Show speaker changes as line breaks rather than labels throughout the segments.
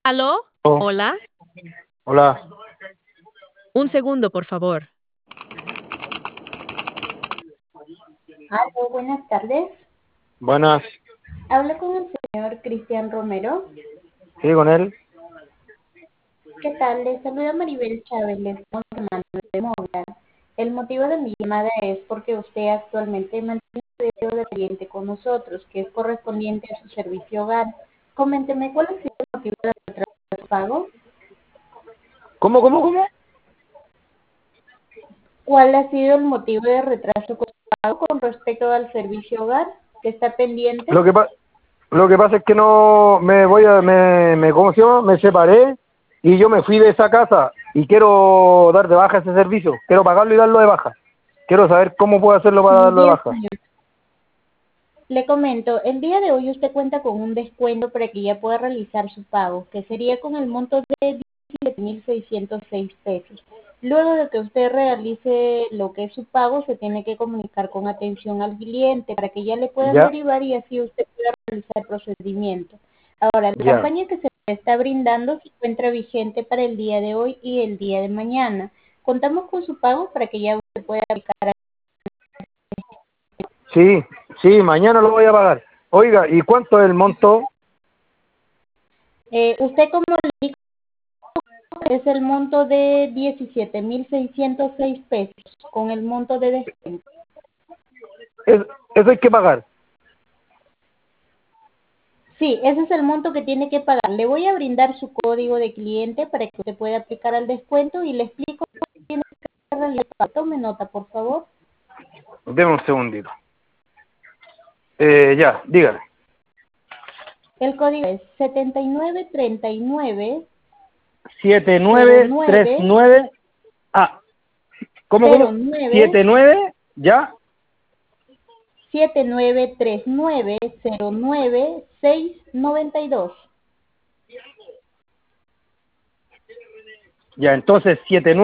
¿Aló?
Oh,
Hola.
hola,
Un segundo, por favor.
Aló, buenas tardes.
buenas.
Habla con el señor Cristian Romero.
Sí, con él.
¿Qué tal? Le saluda Maribel Chávez, le estamos llamando de Movistar. El motivo de mi llamada es porque usted actualmente mantiene un deuda de cliente con nosotros, que es correspondiente a su servicio hogar. Coménteme, ¿cuál ha sido el motivo de retraso de su pago?
¿Cómo?
¿Cuál ha sido el motivo de retraso con su pago con respecto al servicio hogar que está pendiente?
Lo que, pa- lo que pasa es que no me voy a, me, ¿cómo se llama? Me separé y yo me fui de esa casa y quiero dar de baja ese servicio. Quiero pagarlo y darlo de baja. Quiero saber cómo puedo hacerlo para darlo de
Bien,
baja.
señor. Le comento, el día de hoy usted cuenta con un descuento para que ya pueda realizar su pago, que sería con el monto de 17.606 pesos. Luego de que usted realice lo que es su pago, se tiene que comunicar con atención al cliente para que ya le puedan
Ya,
derivar y así usted pueda realizar el procedimiento. Ahora, la
ya.
campaña que se le está brindando se encuentra vigente para el día de hoy y el día de mañana. Contamos con su pago para que ya usted pueda aplicar.
Sí, sí, mañana lo voy a pagar. Oiga, ¿y cuánto es el monto?
Usted como le digo, es el monto de 17.606 pesos con el monto de descuento.
Es- Eso hay que pagar.
Sí, ese es el monto que tiene que pagar. Le voy a brindar su código de cliente para que usted pueda aplicar al descuento y le explico cómo tiene que realizar. Tome nota, por favor.
Deme un segundito. Ya, dígame.
El código es 7939 09
7939. Ah, ¿cómo?
09
79, ya.
7939 09 692.
Ya, entonces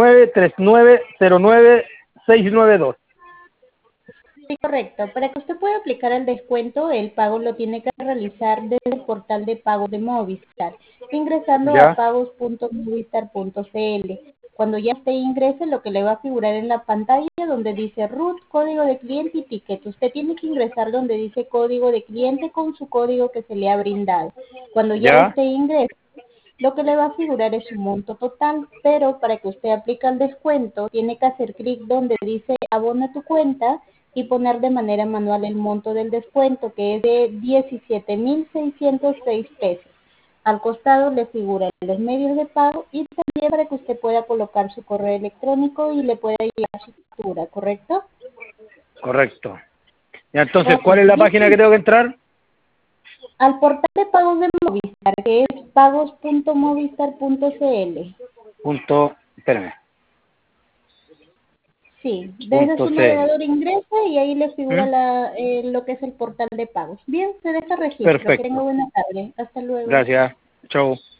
7939090692.
Sí, correcto. Para que usted pueda aplicar el descuento, el pago lo tiene que realizar desde el portal de pago de Movistar, ingresando a
Ya,
pagos.movistar.cl. Cuando ya usted ingrese, lo que le va a figurar en la pantalla donde dice RUT, código de cliente y ticket. Usted tiene que ingresar donde dice código de cliente con su código que se le ha brindado. Cuando ya
ya,
usted ingrese, lo que le va a figurar es su monto total, pero para que usted aplique el descuento, tiene que hacer clic donde dice abona tu cuenta y poner de manera manual el monto del descuento, que es de 17.606 pesos. Al costado le figuran los medios de pago y también para que usted pueda colocar su correo electrónico y le pueda llegar su factura, ¿correcto?
correcto. Ya, entonces,
Ok,
¿cuál es la
bien.
página que tengo que entrar?
Al portal de pagos de Movistar, que es pagos.movistar.cl.
Espérame,
Sí, desde
punto
su
CL.
navegador ingresa y ahí le figura
¿Mm?
lo que es el portal de pagos. Bien, se deja registro. Que tenga
Perfecto.
buena tarde. Hasta luego.
Gracias. Chau.